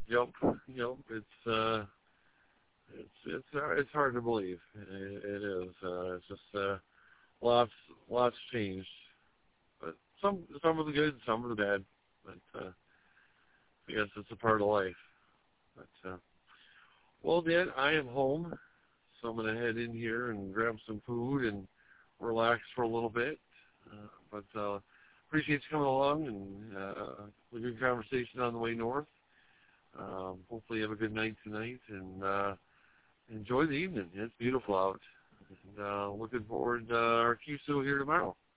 Yep. Yep. It's hard to believe. It is. It's just lots changed. But some of the good, some of the bad. But I guess it's a part of life. But well, Dan, I am home, so I'm gonna head in here and grab some food and relax for a little bit. But appreciate you coming along and a good conversation on the way north. Hopefully you have a good night tonight and enjoy the evening. It's beautiful out. And looking forward to our QSO here tomorrow.